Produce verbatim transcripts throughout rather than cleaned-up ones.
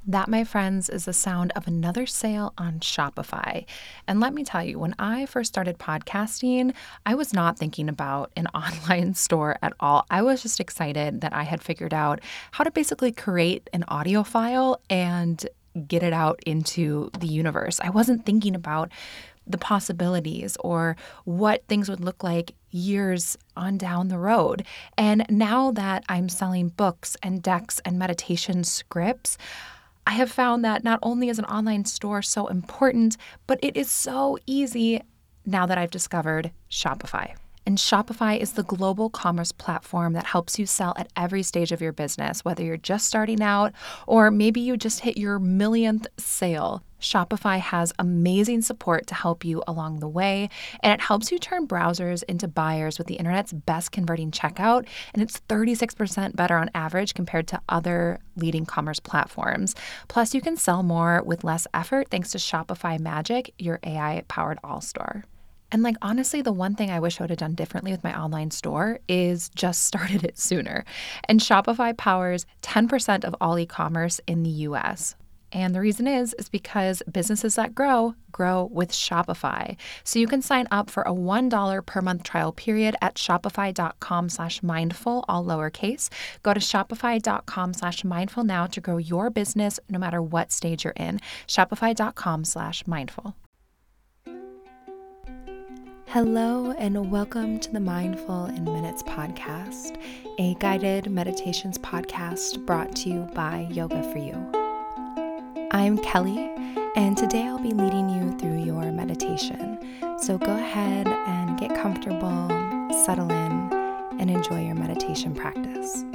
That, my friends, is the sound of another sale on Shopify. And let me tell you, when I first started podcasting, I was not thinking about an online store at all. I was just excited that I had figured out how to basically create an audio file and get it out into the universe. I wasn't thinking about the possibilities or what things would look like years on down the road. And now that I'm selling books and decks and meditation scripts, I have found that not only is an online store so important, but it is so easy now that I've discovered Shopify. And Shopify is the global commerce platform that helps you sell at every stage of your business, whether you're just starting out or maybe you just hit your millionth sale. Shopify has amazing support to help you along the way, and it helps you turn browsers into buyers with the internet's best converting checkout, and it's thirty-six percent better on average compared to other leading commerce platforms. Plus, you can sell more with less effort thanks to Shopify Magic, your A I-powered all-store. And like, honestly, the one thing I wish I would have done differently with my online store is just started it sooner. And Shopify powers ten percent of all e-commerce in the U S. And the reason is, is because businesses that grow, grow with Shopify. So you can sign up for a one dollar per month trial period at shopify.com slash mindful, all lowercase. Go to shopify.com slash mindful now to grow your business no matter what stage you're in. Shopify.com slash mindful. Hello and welcome to the Mindful in Minutes podcast, a guided meditations podcast brought to you by Yoga for You. I'm Kelly, and today I'll be leading you through your meditation. So go ahead and get comfortable, settle in, and enjoy your meditation practice.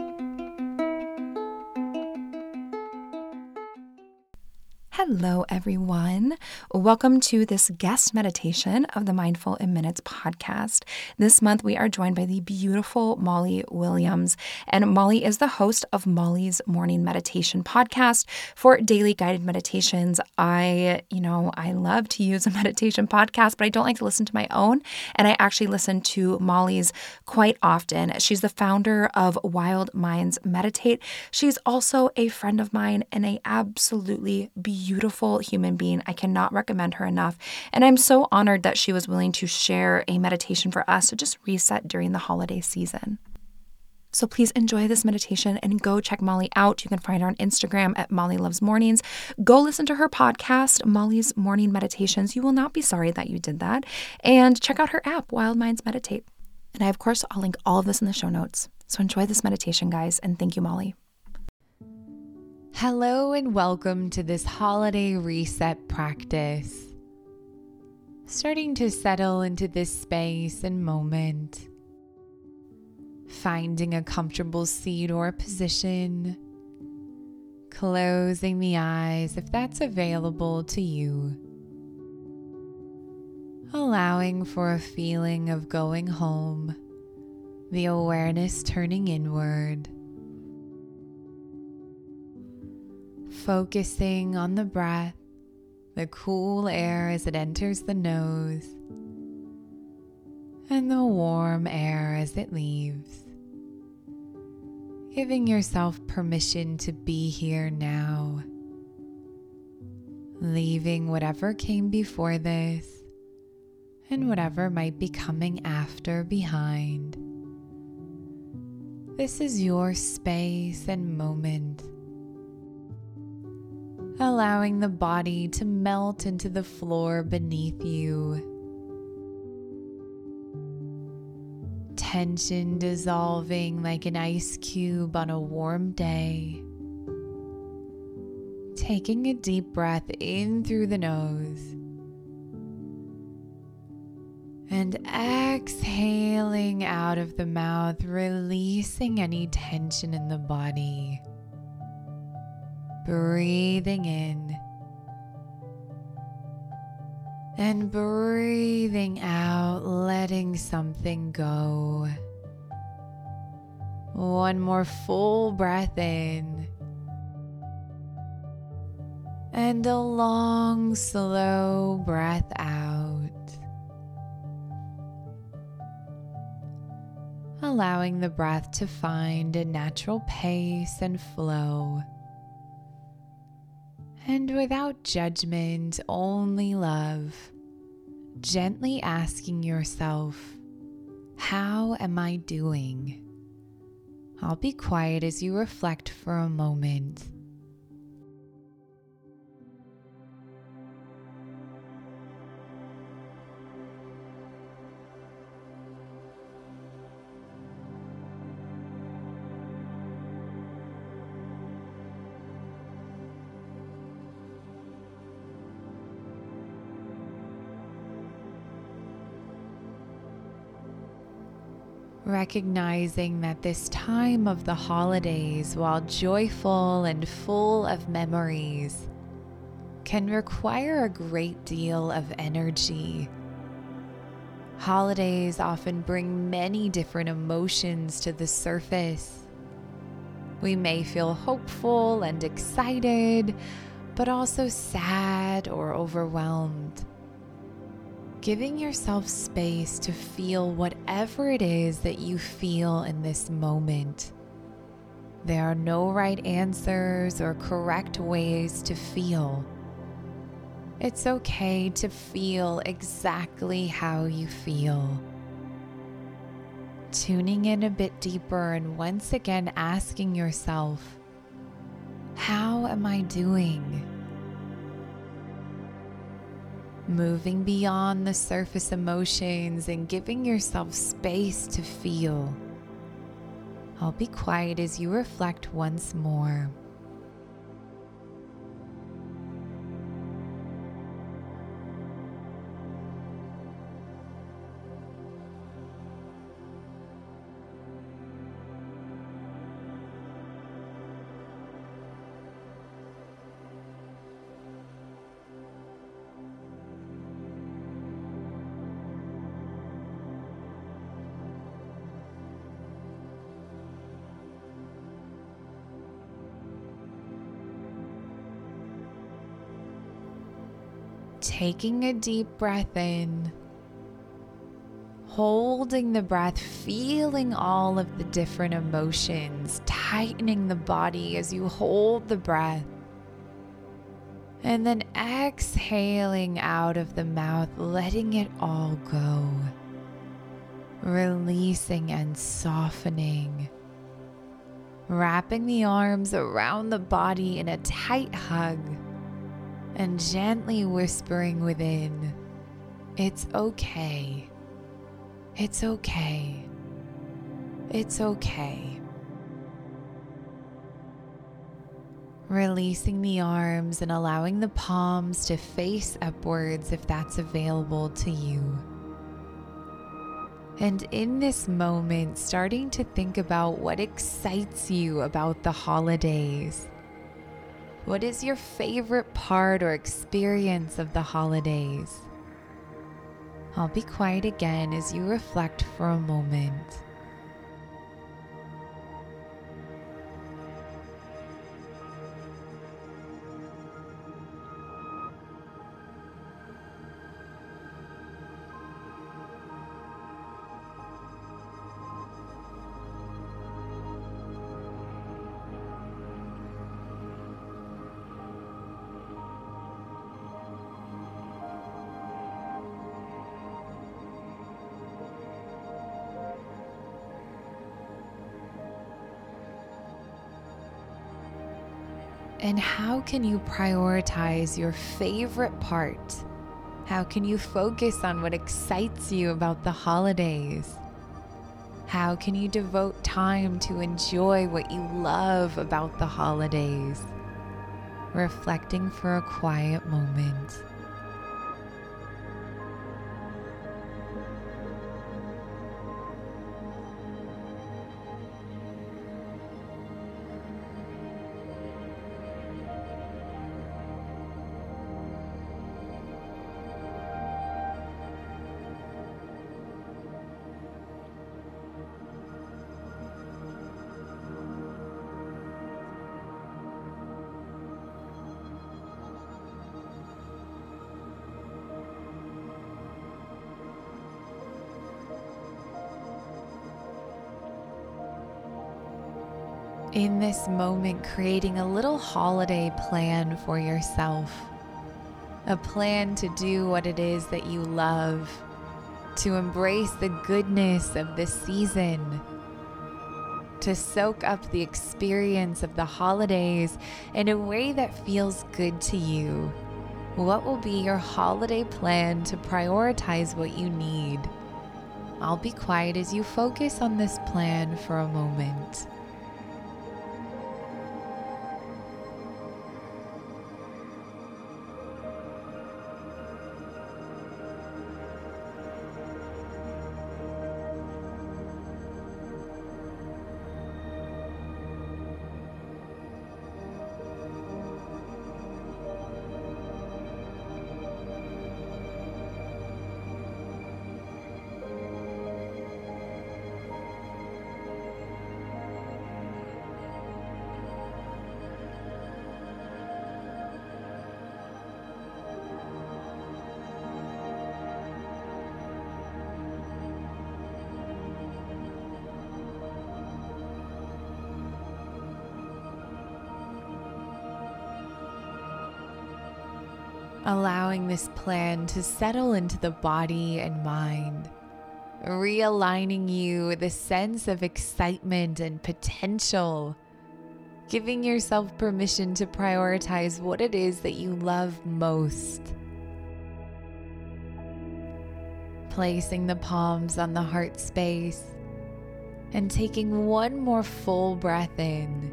Hello, everyone. Welcome to this guest meditation of the Mindful in Minutes podcast. This month, we are joined by the beautiful Molly Williams, and Molly is the host of Molly's Morning Meditation podcast for daily guided meditations. I, you know, I love to use a meditation podcast, but I don't like to listen to my own, and I actually listen to Molly's quite often. She's the founder of Wild Minds Meditate. She's also a friend of mine and a absolutely beautiful Beautiful human being. I cannot recommend her enough. And I'm so honored that she was willing to share a meditation for us to just reset during the holiday season. So please enjoy this meditation and go check Molly out. You can find her on Instagram at Molly Loves Mornings. Go listen to her podcast, Molly's Morning Meditations. You will not be sorry that you did that. And check out her app, Wild Minds Meditate. And I, of course, I'll link all of this in the show notes. So enjoy this meditation, guys. And thank you, Molly. Hello and welcome to this holiday reset practice. Starting to settle into this space and moment. Finding a comfortable seat or position. Closing the eyes if that's available to you. Allowing for a feeling of going home. The awareness turning inward. Focusing on the breath, the cool air as it enters the nose, and the warm air as it leaves. Giving yourself permission to be here now. Leaving whatever came before this and whatever might be coming after behind. This is your space and moment. Allowing the body to melt into the floor beneath you. Tension dissolving like an ice cube on a warm day. Taking a deep breath in through the nose. And exhaling out of the mouth, releasing any tension in the body. Breathing in and breathing out, letting something go. One more full breath in and a long, slow breath out. Allowing the breath to find a natural pace and flow. And without judgment, only love, gently asking yourself, how am I doing? I'll be quiet as you reflect for a moment. Recognizing that this time of the holidays, while joyful and full of memories, can require a great deal of energy. Holidays often bring many different emotions to the surface. We may feel hopeful and excited, but also sad or overwhelmed. Giving yourself space to feel whatever it is that you feel in this moment. There are no right answers or correct ways to feel. It's okay to feel exactly how you feel. Tuning in a bit deeper and once again asking yourself, how am I doing? Moving beyond the surface emotions and giving yourself space to feel. I'll be quiet as you reflect once more. Taking a deep breath in, holding the breath, feeling all of the different emotions, tightening the body as you hold the breath, and then exhaling out of the mouth, letting it all go, releasing and softening, wrapping the arms around the body in a tight hug, and gently whispering within, it's okay, it's okay, it's okay. Releasing the arms and allowing the palms to face upwards if that's available to you. And in this moment, starting to think about what excites you about the holidays. What is your favorite part or experience of the holidays? I'll be quiet again as you reflect for a moment. And how can you prioritize your favorite part? How can you focus on what excites you about the holidays? How can you devote time to enjoy what you love about the holidays? Reflecting for a quiet moment. In this moment, creating a little holiday plan for yourself, a plan to do what it is that you love, to embrace the goodness of this season, to soak up the experience of the holidays in a way that feels good to you. What will be your holiday plan to prioritize what you need? I'll be quiet as you focus on this plan for a moment. Allowing this plan to settle into the body and mind, realigning you with a sense of excitement and potential, giving yourself permission to prioritize what it is that you love most. Placing the palms on the heart space and taking one more full breath in.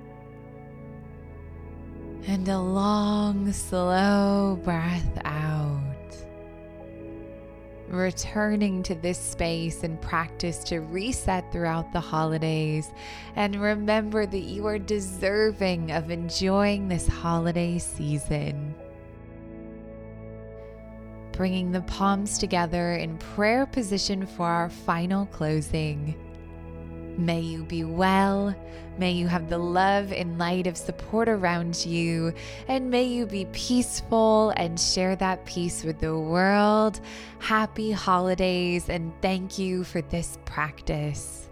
And a long, slow breath out. Returning to this space and practice to reset throughout the holidays, and remember that you are deserving of enjoying this holiday season. Bringing the palms together in prayer position for our final closing. May you be well, may you have the love and light of support around you, and may you be peaceful and share that peace with the world. Happy holidays, and thank you for this practice.